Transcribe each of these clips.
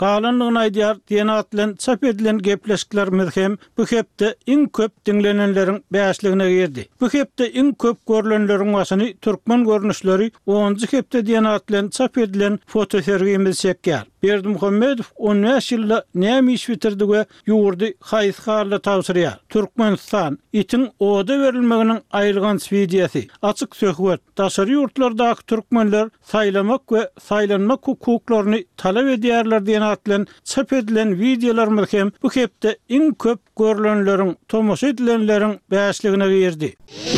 Galanlygyny aýdýar diýenat bilen çap edilen gepleşiklerimiz hem bu hepde iň köp dinlenenleriň bäşligine girdi. Bu hepde iň köp görülenleriň başyny türkmen görnüşleri 10-njy hepde diýenat bilen çap edilen fotosergimiz çekýär. Berdimuhammedow 15 ýylda näme iş bitirdi we ýurdy haýsgarly tawsyrýar. Türkmenistan itin oda berilmeginiň aýylgan spidiýasy, açyk söhbet, daşary ýurtlardaky türkmenler saýlamak we saýlanmak hukuklaryny talap edýärler diýen atlan çap edilen videolarymyz hem bu hepde iň köp görülenleriň, tomoşa edilenleriň bäşligine girdi.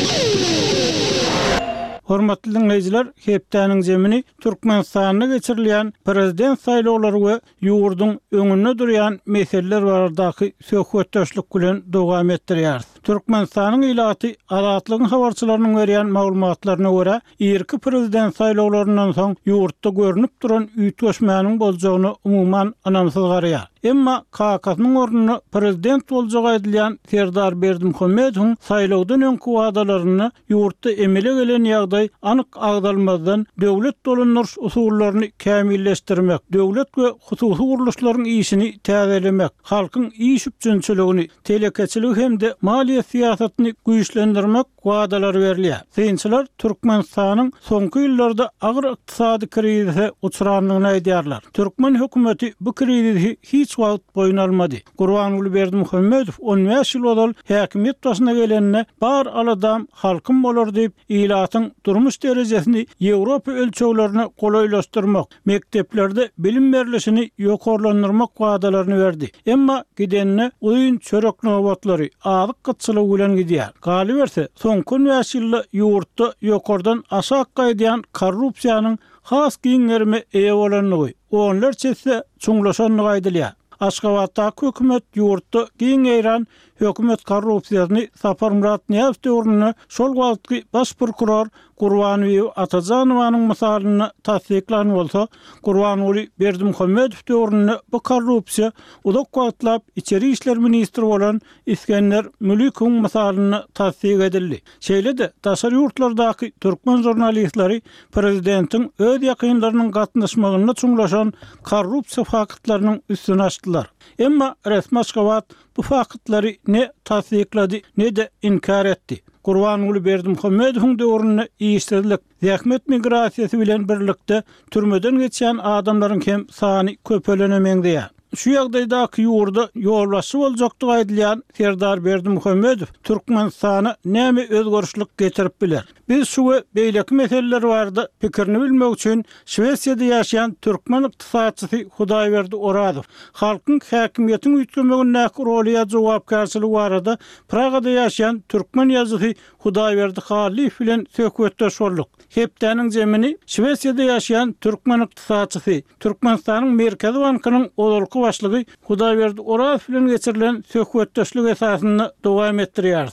Hormatly dinleýijiler, hepdäniň jemini Türkmenistanyna geçirilýän prezident saýlawlary we ýurduň öňünde durýan meseleler baradaky söhbetdeşlik bilen dowam etdirýär. Türkmenistanyň ilaty azatlygyň habarçylarynyň berýän maglumatlaryna görä, irki prezident saýlawlaryndan soň ýurtda görünip duran üýtgeşmäniň boljagyny umumyň anamsyz garýar. Emma KK'nın ornuny prezident boljagy edilýän Serdar Berdimuhammedow saýlawdan öňki wagdalaryny ýurtda emele gelen ýagdaý anyk agdalmazdan döwlet dolanýar usullaryny kämilleşdirmek, döwlet we hususy guruluşlaryň işini täzelemek, halkyň iş üçinçiligini, telekeçilik hemde maliýe siýasatyny güýçlendirmek wagdalary berilýär. Synçylar Türkmenistanyň soňky ýyllarda agyr ykdysady krizise uçuranlygyny aýdýarlar. Türkmen hökümeti bu krizisi hiç wagt boyun almady. Gurbanuly Berdimuhammedow 15 ýyl bodal häkimet başyna gelenine bar aladam halkym bolar diýip ilatyň durmuş derejesini Ýewropa ölçeglerine golaýlaşdyrmak, mekteplerde bilim berilişini ýokarlandyrmak wagdalaryny berdi. Emma gidenine oýun çörek nowatlary azyk gıtçylygy bilen gidýär. Galy berse soňky 15 ýylda ýurtda ýokardan aşağı gaýdýan korrupsiýanyň has giňerme eýe bolanlygy, onlar çetse çuňlaşanlygy aýdylýar. Aşgabatdaky hökümet ýurtda giň eýran hökümet korrupsiýasyny Sapar Murat Niýazow döwründe şol wagtky baş prokuror Gurbanuly Atajanowanyň mysalyny tasdiklan bolsa, Gurbanuly Berdimuhammedow döwründe bu korrupsiýa uzak wagtlap içeri işler ministri bolan İskender Müliköň mysalyny tasdik edildi. Şeýle-de daşary ýurtlardaky türkmen jurnalistleri prezidentiň öz ýakynlarynyň gatnaşmagyna çuňlaşan korrupsiýa faktlarynyň üstüne açdylar. Emma resmi Aşgabat bu faktları ne tasdiklady ne de inkar etdi. Gurbanuly Berdimuhammedowyň döwründe işsizlik, zähmet migrasiýasy bilen birlikde türmeden geçen adamlaryň hem sany köpelenemegdi. Şu ýagdaýdaky ýurda ýolbaşy boljakdygy aýdylýan Serdar Berdimuhammedow Türkmenistana näme özgörüşlik getirip biler. Biz şu beýleki meseleler barada pikirini bilmek üçin Şwesiýada ýaşaýan türkmen ykdysadçysy Hudaýberdi Oradow, halkyň häkimiýetiň üýtgemegine rolya jogapkarçylygy barada Pragada ýaşaýan türkmen ýazgysy Hudaýberdi Halif bilen söhbetdeş bolduk. Hepdäniň jemini Şwesiýada ýaşaýan türkmen ykdysadçysy, Türkmenistanyň Merkezi Bankynyň olurky başlygy Hudaýberdi Oradow bilen geçirilen söhbetdeşlik esasyny dowam etdirýär.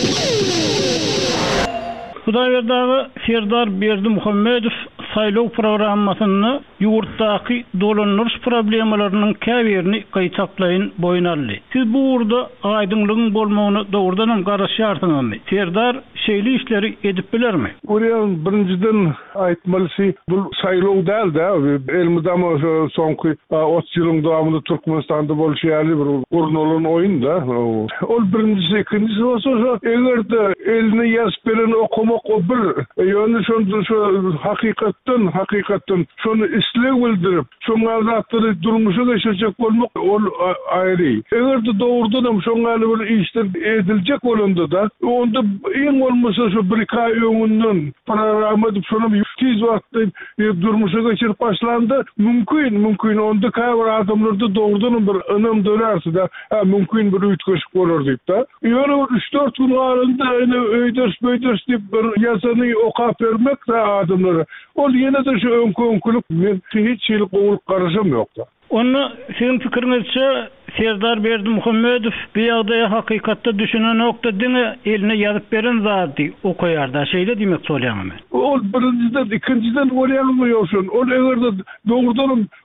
Hudaýberdi Serdar Berdimuhammedow saýlaw programmasyny ýurtdaky dolanýar problemalarynyň käbirini gaýtaklaýyn boyun aldy. Siz bu urda aýdynlygyň bolmagyny dogrudan garaşýarsyňyzmy? Serdar şeýle işleri edip bilermi? Buraya birinciden aýtmalysy bu saýlaw däl de, elmizde soňky 30 ýylyň dowamında Türkmenistanda bolşýarly bir urun olan oýun da. Ol birincisi, ikincisi bolsa egerde elini ýazyp beren okumak o bir ýöne şu hakykatdan şonu isleg bildirip, şoňa zatly durmuşa geçirjek bolmak ol aýry. Egerde dogrudan şoňa bir işler ediljek bolanda da, onda iň bolmasa şu bir iki aý öňünden programa edip şonu tez wagtda durmuşa geçirip başlandy. Mümkin onda käbir adamlarda dogrudan bir önüm dönerse de mümkin bir üýtgeşik bolar diýip da. Ýöne 3-4 gün aralykda öýders diýip bir ýazany okap bermek de adamlara. Ol ýene de şu öňkülük men hiç ýyl goýup garaşam ýokda. Onu sizin fikiriňizçe Serdar Berdimuhammedow bir ýagdaýa hakykatda düşünen nokta diňe eline ýazyp beren zady okaýarda. Şeýle diýmek bolýarmy? Ol birinciden, ikinciden bolýarmy ýokşun? Ol egerde dogrudan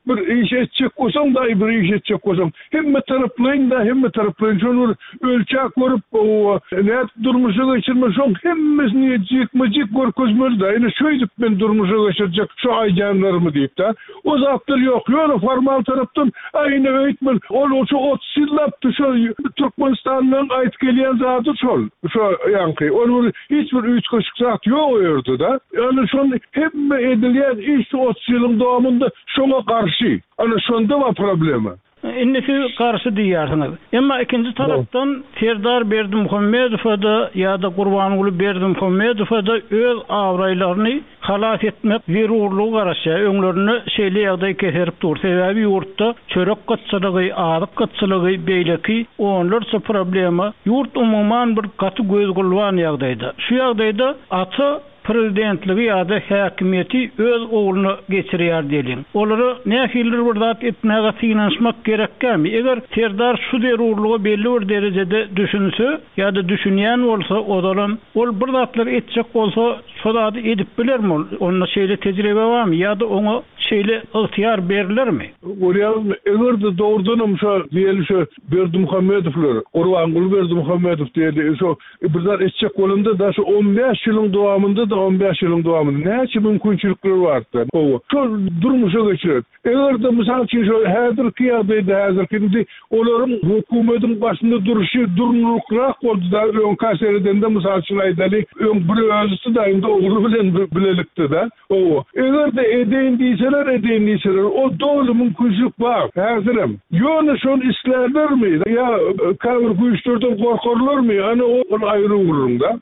bir iş etjek bolsaň da bir iş etjek bolsaň hemme taraplaryň şonu ölçek görüp näet durmuşa geçirme şoň hemmesini jekmejek görkezmeli da ýene şöýdip men durmuşa geçirjek şu aýjanlarmy diýip da o zaptlar ýok ýöne formal tarapdan aýyna öýtmel ol şu 30 ýyllap şu Türkmenistanyň aýt gelýän zady şol şu ýanky onu hiç bir üýtgeçik zat ýok ýerde da ýani şonu hemme edilýän iş 30 ýylyň dowamında şoňa garşy ana şonda var problema. Innisi karşı diýärsiňiz. Emma ikinji tarapdan Serdar Berdimuhammedow da ýa-da Gurbanyguly Berdimuhammedow da öz awraýlaryny halas etmek zerurlugy garaşa öňlerini şeýle ýagdaý keserip dur. Sebäbi ýurtda çörek gatçylygy, azyk gatçylygy beýleki onlarça problema ýurt umumyň bir gaty göz gulwan ýagdaýda. Şu ýagdaýda ata prezidentligi ýa-da häkimiýeti öz ogluny geçirýär diýelim. Olary nähiller bir zat etmäge synanşmak gerekkämi? Eger Serdar şu zerurlugy belli bir derejede düşünse ýa-da düşünýän bolsa, odalan ol bir zatlar etjek bolsa, şolady edip bilermi? Onda şeýle tejribe barmy ýa-da oňa şeýle ygtyýar berilermi? Görýän egerde dogrudan şu diýeli şu Berdimuhammedowlar, Gurbanyguly Berdimuhammedow diýeli şu bir zat etjek bolanda da şu 15 ýylyň dowamında 15 ýylyň dowamında näçe mümkinçilikler bardy. Şol durmuşa geçirer. Eger de mysal üçin şol häzirki ýagdaýda olaryň hökümetiň başynda duruşy durnulukrak boldy da öň kaseredende mysal üçin aýdaly öň bir özüsi da indi ogly bilen bilelikdi da. Eger de edeýin diýseler o dogry mümkinçilik bar. Häzirim. Ýöne şol islerlermi? Ýa kawr güýçlerden gorkarlarmy? Ana o aýry urunda.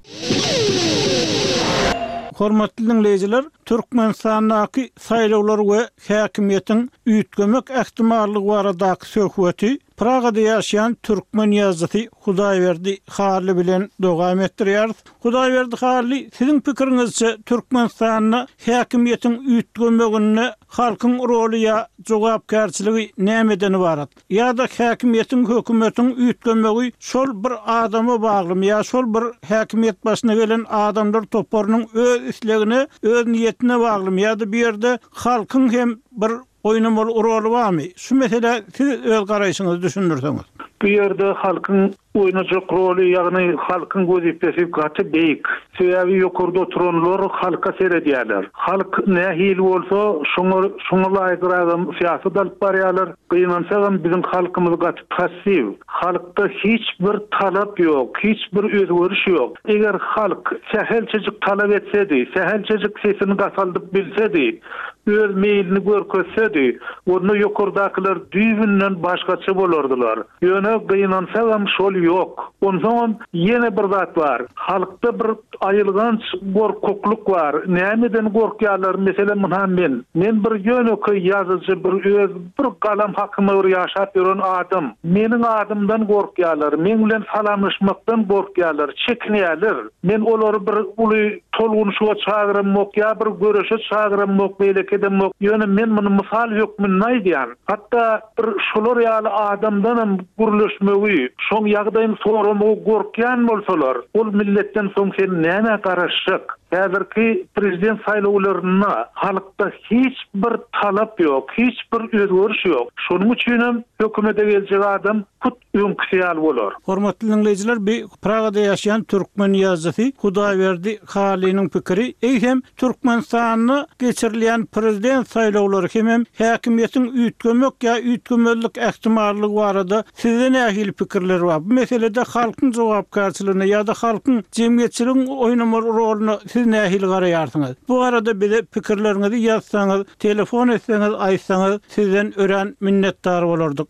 Hormatly dinleyijiler, Türkmenistanyňky saýlawlar we häkimiýetiň üýtgemek ähtimallygy baradaky söhbeti Pragada ýaşaýan türkmen ýazgysy Hudaýberdi Harly bilen dowam etdirýär. Hudaýberdi Harly, siziň pikiriňizçe Türkmenistanyň häkimiýetiň üýtgemegine halkyň roly ýa jogapkärçiligi nämeden ibarat? Ýa-da häkimiýetiň hökümetiň üýtgemegi şol bir adama baglymy ýa şol bir häkimiýet başyna gelen adamlar toplarynyň öz islegine, öz niýetine baglymy ýa-da bir ýerde halkyň hem bir oýnamaly roly barmy? Şu mesele siz öz garaýşyňyzy düşünürseňiz. Bu ýerde halkyň oýnajak roly, ýagny halkyň gözipesi gaty beýik. Sebäbi ýokurda oturanlar halka seredýärler. Halk nähil bolsa, şoňa laýyk siýasat alyp barýarlar. Gynansaň biziň halkymyz gaty passiv. Halkda hiç bir talap ýok, hiç bir özgörüş ýok. Eger halk sähelçejik talap etsedi, sähelçejik sesini gasaldyp bilsedi, öz meýilini görkezsedi, onu ýokurdakylar düýbünden başgaça bolardylar. Ýöne gynansaň şol ýok. Ondan ýene bir zat bar. Halkda bir aýylgan gorkukluk bar. Nämeden gorkýarlar? Meselem men bir ýöneki ýazyjy, bir galam hakymy ýaşap ýören adam. Meniň adamdan gorkýarlar, men bilen salamlaşmakdan gorkýarlar, çekinýärler. Men olary bir uly tolgunuşa çagyrmok ýa bir görüşe çagyrmok beýlekedem mok. Ýöne men muny mysal ýokmyn näýdýän. Hatda bir şolar ýaly adamdan gurulşmegi, şoň ýagdaýyny soramagy gorkýan bolsalar, ol milletden soň sen näme garaşyk? Häzirki prezident saýlawlaryna halkda hiç bir talap ýok, hiç bir özgörüş ýok. Şonuň üçin hökümete geljek adam put öňküsýal bolar. Hormatly dinleyijiler, bir Pragada ýaşaýan türkmen ýazgysy Hudaýberdi Halynyň pikiri hem Türkmenistanyny geçirilýän prezident saýlawlary hem häkimiýetiň üýtgemek ýa üýtgemelik ähtimallygy barada sizin nähil pikirler bar? Bu meselede halkyň jogapkärçiligine ýa-da halkyň jemgyýetçiligiň oýnamaly rolyny siz nähil garaýarsyňyz? Bu arada bize pikirlerinizi ýazsaňyz, telefon etseňiz, aýtsaňyz sizden ören minnetdar bolardyk.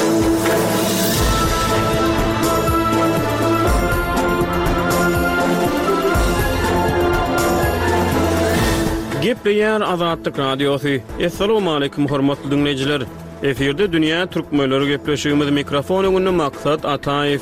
Gepleýär Azatlyk Radiosu. Assalamu alaykum hormatly dinleyijiler. Eferde dünýä türkmenleri gepleşigimiz mikrofon öňünde maksat Ataýew.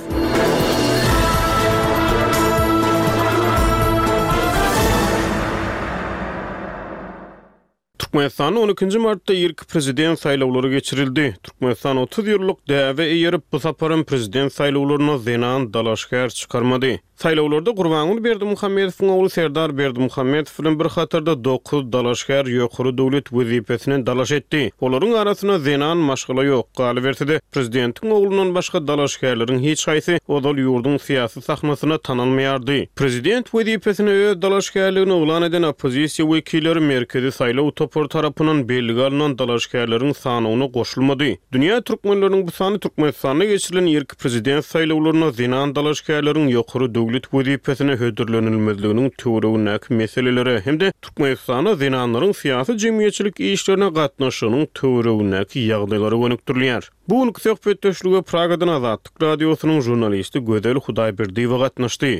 Türkmenistan 12 martda ilk prezident saýlawlary geçirildi. Türkmenistan 30 ýyllyk däwe eýerip bu saparın prezident saýlawlaryna zenan dalaşgär çykarmady. Saýlawlarda Gurbanuly Berdimuhammedowyň ogly Serdar Berdimuhammedow bilen bir hatarda 9 dalaşgär ýokary döwlet wezipesini dalaş etdi. Olaryň arasyna zenan maşgala ýok. Galibertide prezidentiň oglundan başga dalaşgärleriň hiç haýsy odal ýurdun syýasy sahnasyna tanalmaýardy. Prezident wezipesini öz dalaşgärligini oglan eden opozisiýa wekilleri merkezi saýlaw topor tarapyndan belgi alynan dalaşgärleriň sanyna goşulmady. Dünýä türkmenläriniň bu sany Türkmenistanda geçirilen ilk prezident saýlawlaryna zenan dalaşgärleriň ýokary döwlet wezipesine hödürlenilmezliginiň töweregindäki meseleleri hemde Türkmenistanda zenanlaryň syýasy jemgyýetçilik işlerine gatnaşygynyň töweregindäki ýagdaýlary gönükdirilýär. Bu söhbetdeşlige Pragadan Azatlyk radiosynyň jurnalisti Gödel Hudaýberdiýew gatnaşdy.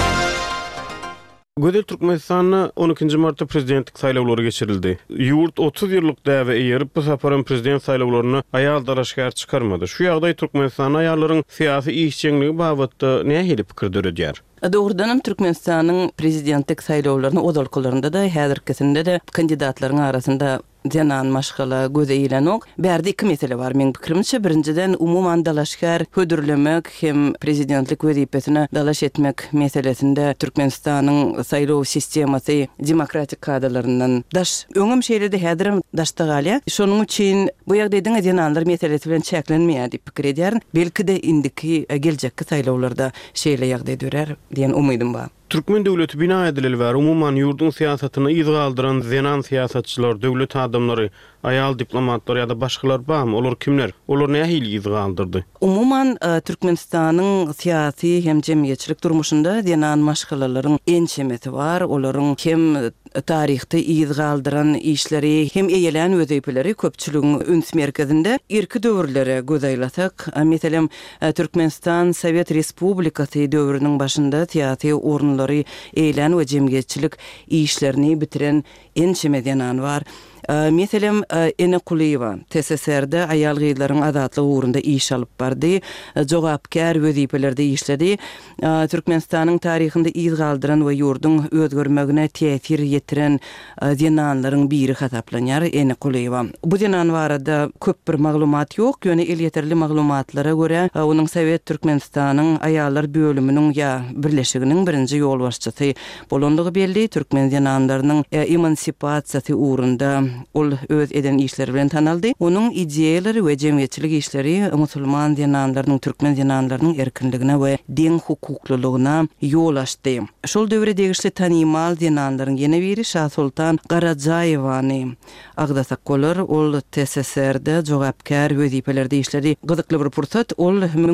Gödel Türkmenistan'na 12 Mart'ta prezidentlik saýlawlary geçirildi. Ýurt 30 ýyllyk däwe eýerip bu saparın prezident saýlawlaryny aýal dalaşgär çykarmady. Şu ýagdaý Türkmenistan aýallaryň syýasy işçiligi babatda näme pikirdirýär? Doğrudanam Türkmenistan'ın prezidentlik saýlawlaryny odalkylarynda da häzirkisinde de kandidatlaryň arasynda zenan maşgala gözeýilen ok. Bärde iki mesele var men pikirimçe. Birinciden umuman dalaşgär hödürlemek hem prezidentlik wezipesine dalaş etmek meselesinde Türkmenistanyň saýlaw sistemasy demokratik kadalaryndan daş öňüm şeýlerde häzirim daşda galýa. Şonuň üçin bu ýagdaýda zenanlar meselesi bilen çäklenmeýär diýip pikir edýär. Belki de indiki geljekki saýlawlarda şeýle ýagdaý dörer diýen umydym bar. Türkmen döwleti bina edileli we umuman ýurdun syýasatyny ýygaldyran zenan syýasatçylar, döwlet adamlary, aýal diplomatlar ýa-da başgalar barmy? Olar kimler? Olar näme ýygaldyry? Umuman Türkmenistanyň syýasy hem jemgyýetçilik durmuşynda zenan maşgalalaryň ençemeti bar. Olaryň hem tarihte ýygaldyran işleri hem eýelen wezipleri köpçüligiň üns merkezinde irki döwürlere gözaýlasak, meselem Türkmenistan Sowet Respublikasy döwrüniň başynda syýasy orunlary eýlen we jemgyýetçilik işlerini bitiren ençeme zenan bar. Meselem Ene Kuliýewa TSSR-de aýal gyýlaryň azatlygy ugrunda iş alyp bardy. Jogapkär wezipelerde işledi. Türkmenistanyň taryhynda ýygaldyran we ýurdun özgörmegine täsir ýetiren zenanlaryň biri hasaplanýar Ene Kuliýewa. Bu zenan barada köp bir maglumat ýok. Ýöne el ýeterli maglumatlara görä onuň Sowet Türkmenistanyň aýallar bölüminiň ýa birleşiginiň birinji ýolbaşçysy bolandygy belli. Türkmen zenanlarynyň emansipasiýasy ugrunda ol öz eden işleri bilen tanaldy. Onuň ideýalary we jemgyýetçilik işleri musulman zenanlarynyň, türkmen zenanlarynyň erkinligine we deň hukuklylygyna ýol açdy. Şol döwre degişli tanymal zenanlaryň ýene biri Şah Sultan Garajaýewany agdasak bolar. Ol TSSR-de jogapkär wezipelerde işleri gyzykly bir pursat. Ol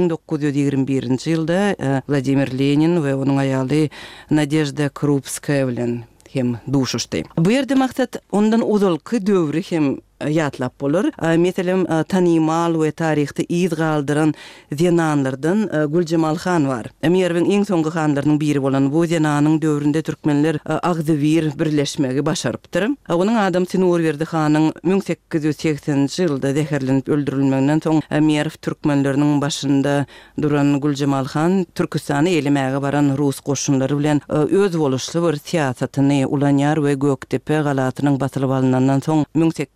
1921-nji ýylda Vladimir Lenin we onuň aýaly Nadezhda Krupskaya bilen hem duşuşdy. Bu ýerde maksat ondan uzalky döwri hem ýatlap bolar. Meselem tanymal we tarihte ýygaldyran zenanlardan Guljemal Han bar. Emirbiň iň soňky hanlarynyň biri bolan bu zenanyň döwründe türkmenler Agzybir birleşmegi başarypdyr. Onuň adam Sinurberdi hanyň 1880-nji ýylda zeherlenip öldürilmeginden soň Emirov türkmenleriniň başynda duran Guljemal Han Türkistany elemege baran Rus goşunlary bilen öz boluşly bir syýasatyny ulanýar we Göktepe galatynyň basylyp alynandan soň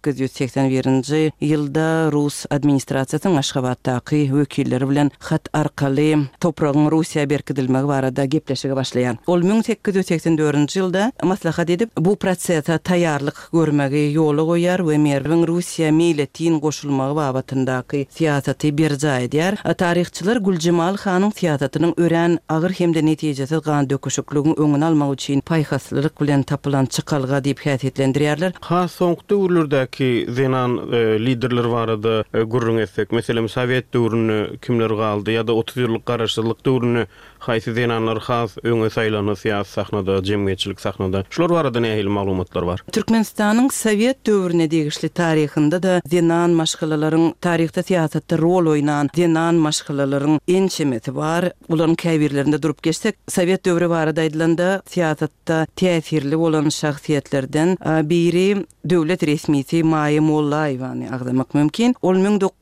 1881-nji ýylda Rus administrasiýasynyň Aşgabatdaky wekilleri bilen hat arkaly topragyň Russiýa berkidilmegi barada gepleşige başlaýan. Ol 1884-nji ýylda maslahat edip bu prosesa taýýarlyk görmegi ýoly goýar we Merwin Russiýa milletiniň goşulmagy babatyndaky syýasaty berja edýär. Taryhçylar Guljemal Hanyň syýasatynyň ören agyr hemde netijesiz gan döküşikligini öňüne almak üçin paýhaslylyk bilen tapylan çykalga diýip häsiýetlendirýärler. Ha soňky döwürlerdäki zenan liderler barada gurrun etsek, meselem Sowet döwrüni kimler galdy ýa-da 30 ýyllyk garaşdyrlyk döwrüni haýsy zenanlar has öňe saýlanyp syýasy sahnada, jemgyýetçilik sahnada. Şular barada näme maglumatlar bar? Türkmenistanyň Sowet döwrüne degişli taryhynda da zenan maşgalalaryň taryhda syýasatda rol oýnan zenan maşgalalaryň ençemeti bar. Olaryň käbirlerinde durup geçsek, Sowet döwrü barada aýdylanda syýasatda täsirli bolan şahsiýetlerden biri döwlet resmisi Maye Mollaýewany agdamak mümkin. Ol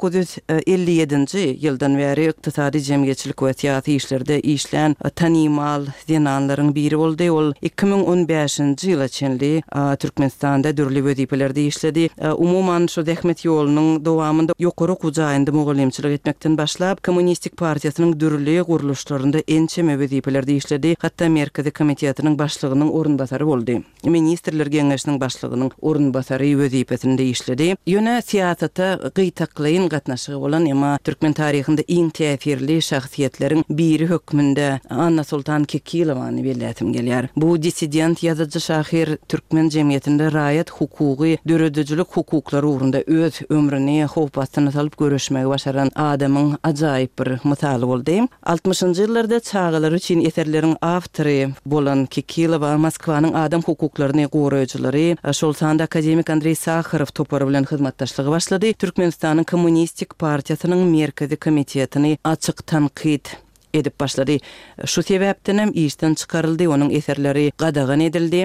1957-nji ýyldan bäri ykdysady jemgyýetçilik we syýasy işlerde işlän tanymal denanlaryň biri boldy. Ol 2015-nji ýyla çenli Türkmenistanda dürli wezipelerde işledi. Umuman şu Ahmet ýolunyň dowamında ýokary gujaýynda mogallemçilik etmekden başlap Kommunistik partiýasynyň dürli guruluşlarynda ençeme wezipelerde işledi. Hatda Merkezi Komitetynyň başlygynyň orunbasary boldy. Ministrler Geňeşiniň başlygynyň orunbasary wezipesinde işledi. Ýöne siýasata gyýtaklaýyn gatnaşygy bolan emma türkmen taryhynda iň täsirli şahsiýetleriň biri hökmünde Anna Sultan Kekilowany bellätim gelýär. Bu dissident ýazyjy şahir türkmen jemgyýetinde raýat hukugy, döredüjilik hukuklary ugrunda öz ömrüni howpatyna salyp görüşmegi başaran adamyň ajaýyp bir mysaly boldy. 60-njy ýyllarda çağalar üçin eserleriň awtory bolan Kekilowa Moskwanyň adam hukuklaryny goraýjylary şol sanda akademik Andrey Sakharov topary bilen hyzmatdaşlygy başlady. Türkmenistanyň Kommunistik partiýasynyň Merkezi Komitetyny açyk tanqid edip başlady. Şu sebäpden hem işden çykaryldy, onuň eserleri gadagan edildi.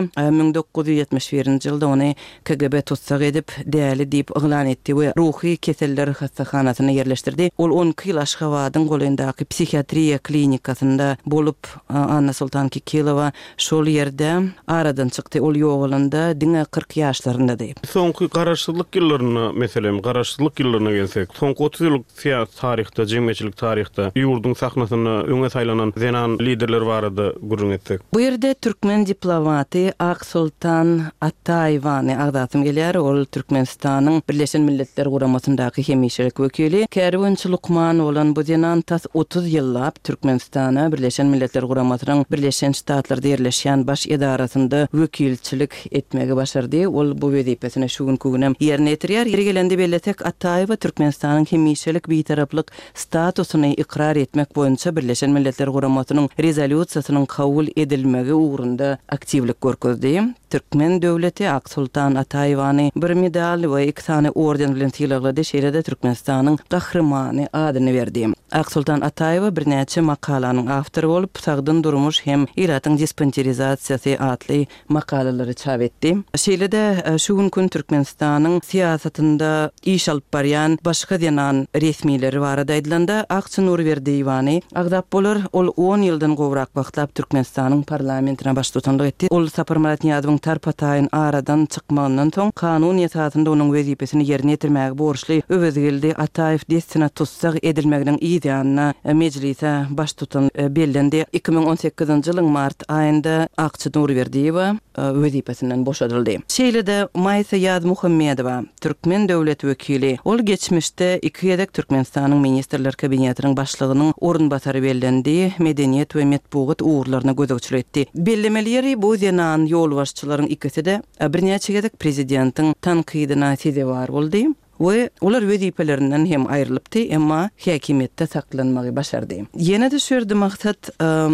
1971-nji ýylda ony KGB tutsak edip däli diýip yglan etdi we ruhy keseller hastahanasyna ýerleşdirdi. Ol 10 ýyl Aşgabatyň golyndaky psihiatriýa klinikasynda bolup Anna Sultan Kekilowa şol ýerde aradan çykdy. Ol ýoğulanda diňe 40 ýaşlarynda. Soňky garaşsyzlyk ýyllaryna, meselem garaşsyzlyk ýyllaryna gelsek, soňky 30 ýyllyk siýasat taryhda, jemgyýetçilik taryhda ýurdun saknasyna öňe saýlanan zenan liderler barady gurrun etsek. Bu ýerde türkmen diplomaty Ak Sultan Ataýewany agdatym gelýär. Ol Türkmenistanyň Birleşen Milletler Guramasyndaky hemişelik wekili. Kärwünçi Lukman bolan bu zenan tas 30 ýyllap Türkmenistana Birleşen Milletler Guramasynyň Birleşen Ştatlarda ýerleşýän baş edarasynda wekilçilik etmegi başardy. Ol bu wezipesini şu gün kuginem ýerine ýetirýär. Ýeri gelende belletek Ataýewa Türkmenistanyň hemişelik bitaraplyk statusyny ikrar etmek boýunça Birleşen Milletler Guramasynyň rezolýusiýasynyň kabul edilmegi ugrunda aktivlik görkezdi. Türkmen döwleti Ak Sultan Ataýewany bir medal we 2 tane orden bilen tilaglady. Şeýlede Türkmenistanyň gahrymany adyny berdi. Ak Sultan Ataýewa bir näçe makalanyň awtory bolup, sagdyn durmuş hem iratyň dispenterizatsiýasy atly makalary çap etdi. Şeýlede şu gün Türkmenistanyň siýasatynda iş alyp barýan başga denan resmileri barada aýdylanda Akçy Nurberdiýewany agdap bolar. Ol 10 ýyldan gowrak wagtlap Türkmenistanyň parlamentine baş tutanlyk etdi. Ol Saparmat Niýazowyň tarpataýyn aradan çykmagyndan soň kanun ýetadynda onuň wezipesini ýerine ýetirmäge borçly öwezgildi. Ataýew destina tutsak edilmeginiň ýa meclise baş tutan bellendi. 2018-nji ýylyň mart aýynda Akçy Nurberdiýewa wezipesinden boşadyldy. Şeýlede Maýsa Ýaz Muhammedowa türkmen döwlet wekili. Ol geçmişde 2 ýedek Türkmenistanyň ministrler kabinetiniň başlygynyň orunbasary bellendi. Medeniýet we metbuat uğurlaryna gözegçilik etdi. Bellemeleri bu zenan ýolbaşçylaryň ikisi de bir näçe ýedek prezidentiň tanqydyna sebäp boldy. We olar wezipelerinden hem aýrylypdy, emma häkimetde saklanmagy başardy. Ýene-de şerde maksat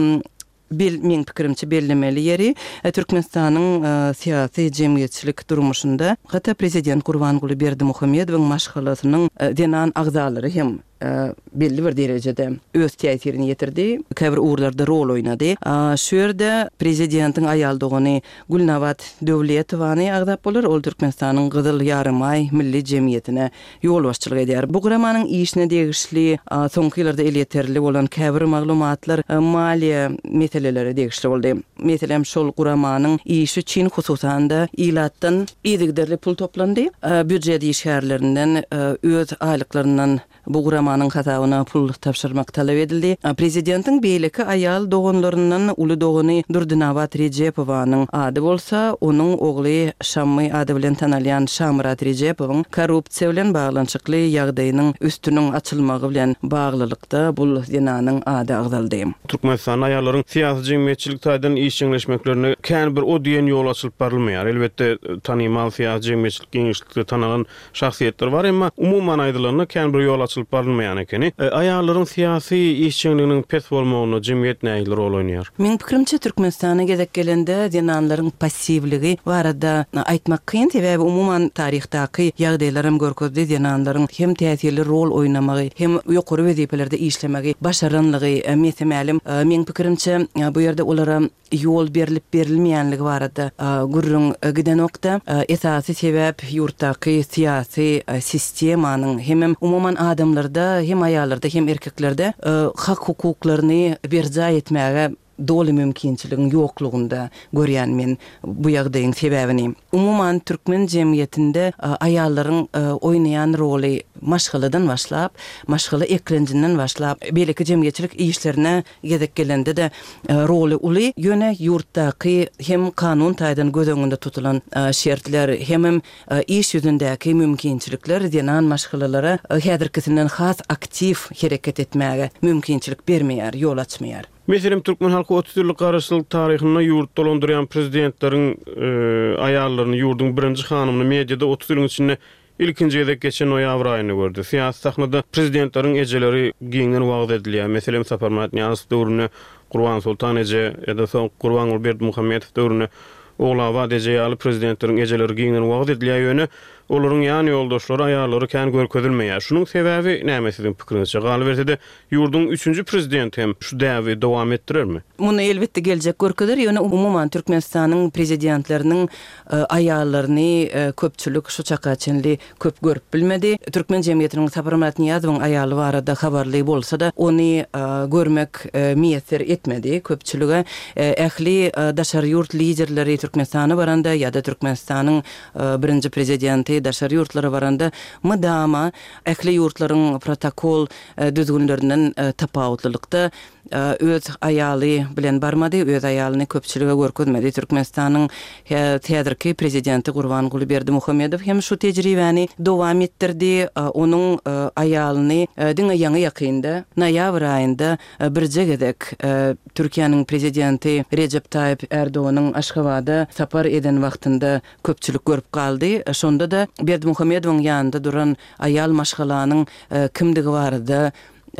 men pikirimçe bellemeli ýeri Türkmenistanyň syýasy jemgyýetçilik durmuşynda hatda prezident Gurbanguly Berdimuhammedowyň maşgalasynyň denan agzalary hem belli bir derejede öz täsirini ýetirdi. Käbir uğurlarda rol oýnady. Şu ýerde prezidentiň aýaldygyny Gulnawat Döwletowany agdap bolar. Ol Türkmenistanyň Gyzyl Ýarymay milli jemgyýetine ýolbaşçylyk edýär. Bu guramanyň işine degişli soňky ýyllarda elýeterli bolan käbir maglumatlar maliýe meseleleri degişli boldy. Meselem şol guramanyň işi üçin hususanda ilatdan ýedigderli pul toplandy. Büdjet işgärlerinden öz aýlyklaryndan bu guramanyň hasabyna pul tapşyrmak talap edildi. Prezidentiň beýleki aýal doganlaryndan uly dogany Durdynawat Rejepowanyň ady bolsa, onuň ogly Şammy ady bilen tanalýan Şamrat Rejepowyň korrupsiýa bilen baglanşykly ýagdaýynyň üstüniň açylmagy bilen baglylykda bu zenanyň ady agdaldy. Türkmenistan aýallaryň syýasy jemgyýetçilik taýdan işçileşmeklerine kän bir o diýen ýol açylyp barylmaýar. Elbetde tanymal syýasy jemgyýetçilik geňişlikde tanalan şahsiýetler bar, emma umuman aýdylanlar kän bir ýol başlyp barylmaýan ekeni. Aýallaryň syýasy işçiliginiň pes bolmagyna jemgyýet näme rol oýnaýar? Men pikirimçe Türkmenistana gezek gelende dinanlaryň passivligi barada aýtmak kyn, sebäbi umuman tarihdaky ýagdaýlarym görkezdi dinanlaryň hem täsirli rol oýnamagy, hem ýokary wezipelerde işlemegi, başaranlygy, mesemälim, men pikirimçe bu ýerde olara ýol berilip berilmeýänligi barada gurrun giden nokta esasy sebäp ýurtdaky syýasy sistemanyň hem umuman adamlarda, hem aýallarda, hem erkeklerde hak hukuklaryny berja etmäge dolu mümkinçiligiň ýoklugunda görýän men bu ýagdaýyň sebäbini. Umuman türkmen jemgyýetinde aýallaryň oýnaýan roly maşgaladan başlap, maşgala eklenjinden başlap, belki jemgyýetçilik işlerine gezek gelende de roly uly ýöne ýurtdaky hem kanun taýdan göz öňünde tutulan şertler hem iş ýüzündäki mümkinçilikler diýen maşgalalara häzirkisinden has aktiv hereket etmäge mümkinçilik bermeýär, ýol açmaýar. Meselem türkmen halky 30 ýyllyk garaşlyk taryhyna ýurt dolandyrýan prezidentleriň aýallaryny ýurdun birinji hanymyny mediada 30 ýylyň içinde ilkinji gezek geçen noýabr aýyny gördü. Siýasat sahnada prezidentleriň ejeleri giňen wagt edilýär. Meselem Saparmat Niýazow döwrüne Gurban Sultan eje ýa-da soň Gurban Berdimuhammedow döwrüne Oglawa eje ýaly prezidentleriň ejeleri giňen wagt edilýär ýöne olaryň ýany ýoldaşlary aýallary kän görkezilmeýär. Şunyň sebäbi näme sizin pikirinizçe? Galbertede ýurdun 3-nji prezidenti hem şu däwri dowam etdirermi? Muny elbetde geljek görkeler. Ýöne umuman Türkmenistanyň prezidentleriniň aýallaryny köpçülik şu çaka çenli köp görüp bilmedi. Türkmen jemgyýetiniň Saparmat Niýazowyň aýaly barada habarly bolsa da ony görmek miýetler etmedi köpçülüge. Ähli daşary ýurt liderleri Türkmenistana baranda ýa-da Türkmenistanyň birinji prezidenti daşary ýurtlary baranda mydama ähli ýurtlaryň protokol düzgünlerinden tapawutlykda öz aýaly bilen barmady, öz aýalyny köpçülige görkezmedi. Türkmenistanyň häzirki prezidenti Gurban Berdimuhammedow hem şu tejribäni dowam etdirdi. Onuň aýalyny diňe ýaňy ýakynda noýabr aýynda birje gezek Türkiýanyň prezidenti Recep Tayyip Erdoğanyň Aşgabatda sapar eden wagtynda köpçülik görüp galdy. Şonda da Berdimuhammedowyň ýanynda duran aýal maşgalanyň kimdigi barada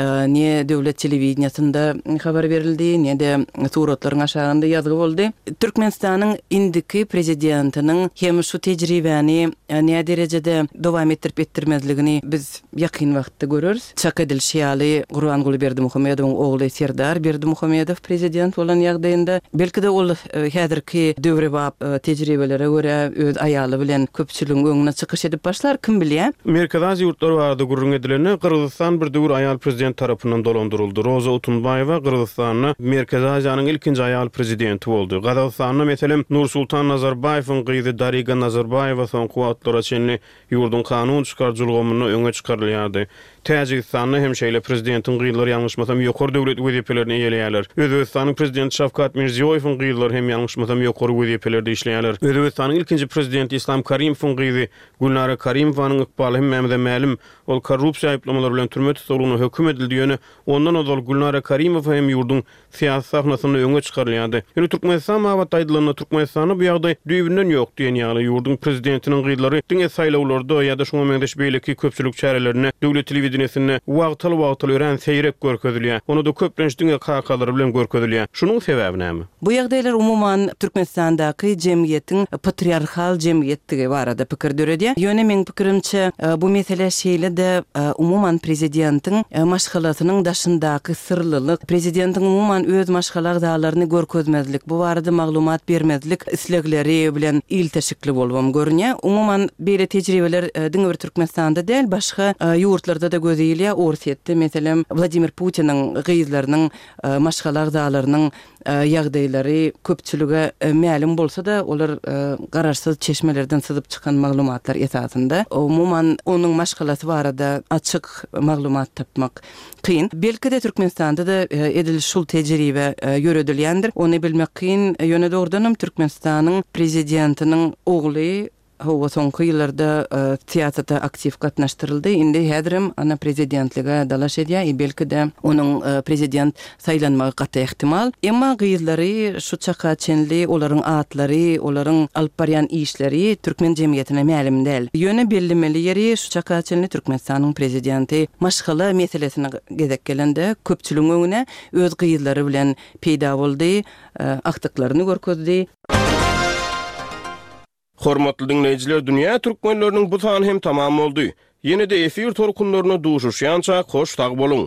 ne döwlet telewizionyasynda habar berildi, ne de suratlaryň aşagynda ýazgy boldy. Türkmenistanyň indiki prezidentiniň hem şu tejribäni ne derejede dowam etdirip etdirmezligini biz ýakyn wagtda görürüz. Çak edilşýäli Gurban Berdimuhammedowyň ogly Serdar Berdimuhammedow prezident bolan ýagdaýynda belki de ol häzirki döwre bap tejribelere görä öz aýaly bilen köpçüligiň öňüne çykyş edip başlar, kim bilýär. Merkezi Aziýa ýurtlary barada gurrun edileni Kırgızstan bir döwür aýal prezident tarapyndan dolandyryldy. Roza Otunbayewa Kırgızstanyň Merkezi Aziýanyň ilkinji aýal prezidenti boldy. Gazagystanyň meselem Nursultan Nazarbayewiň gyzy Dariga Nazarbayewa soňky wagtlara çenli ýurdun kanun çykarjylygyny öňe çykarylýardy. Täjikistanyň hem şeýle prezidentiň gyýlary ýalňyşmasam ýokary döwlet wezipelerini eýelýärler. Özbekistanyň prezidenti Şavkat Mirziýowyň gyýlary hem ýalňyşmasam ýokary wezipelerde işleýärler. Özbekistanyň ilkinji prezidenti Islom Karimowyň gyzy Gulnara Karimovanyň ykbaly hem mämde mälim ol korrupsiýa aýplamalary bilen türme tutulgyny hökm edildi ýöne ondan ozal Gulnara Karimow hem ýurdun syýasat sahnasyny öňe çykarylýardy. Ýöne Türkmenistan mabat aýdylyny Türkmenistany bu ýagdaý düýbinden ýok diýen ýaly ýurdun prezidentiniň gyýlary diňe saýlawlarda ýa-da şoňa meňdeş beýleki köpçülik çärelerini döwlet telewizionyasynda wagtyly ören seýrek görkezilýär. Onu da köplenşdiňe kakalary bilen görkezilýär. Şunyň sebäbi näme? Bu ýagdaýlar umuman Türkmenistandaky jemgyýetiň patriarhal jemgyýetdigi barada pikir döredýär. Ýöne meň pikirimçe bu mesele şeýle de umuman prezidentiň maşgalatynyň daşyndaky sırlylyk, prezidentiň umuman öz maşgala dalaryny görkezmezlik, bu barada maglumat bermezlik islegleri bilen ilteşikli bolmam görünýär. Umuman beýle tejribeler diňe bir Türkmenistanda däl, başga ýurtlarda da gözýilýär. Orsetde meselem Vladimir Putiniň gyzlarynyň maşgala dalarynyň ýagdaýlary köpçülüge mälim bolsa da olar garaşsyz çeşmelerden syzyp çykan maglumatlar esasında umuman onuň maşgalasy barada açyk maglumat tapmak kyn. Belki de Türkmenistanda da edil şul tejribe ýöredilýändir. Onu bilmek kyn. Ýöne dogrudanam Türkmenistanyň prezidentiniň ogly Hawa soňky ýyllarda siýasata aktiv gatnaşdyryldy. Indi häzirem ana prezidentlige dalaş edýär. Belki de onuň prezident saýlanmagy gaty ihtimal. Emma gyýyzlary şu çaka çenli, olaryň atlary, olaryň alyp barýan işleri türkmen jemgyýetine mälim däl. Ýöne bellemeli ýeri şu çaka çenli Türkmenistanyň prezidenti maşgala meselesine gezek gelende köpçüligiň öňüne öz gyýyzlary bilen peýda boldy, aktyklaryny görkezdi. Hormatly dinleyijiler, dünýä türkmenleriniň bu sany hem tamam boldy. Ýene-de efir torkunlaryna duşuşýança hoş tag boluň.